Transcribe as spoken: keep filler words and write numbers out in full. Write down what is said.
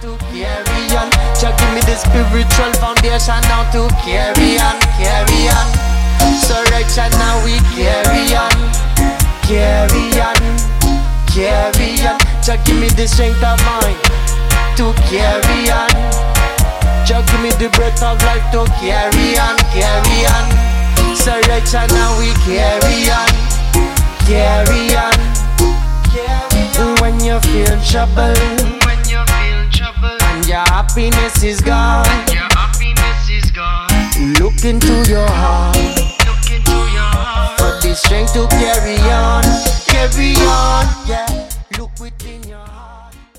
to carry on. Just give me the spiritual foundation now to carry on, carry on. So right now we carry on, carry on, carry on. Just give me the strength of mind to carry on. Just give me the breath of life to carry on, carry on. So right now we carry on, carry on, carry on. When you feel trouble, when you feel trouble, and your happiness is gone, your happiness is gone. Look into your heart, Look into your heart. for the strength to carry on, carry on. Yeah, look within.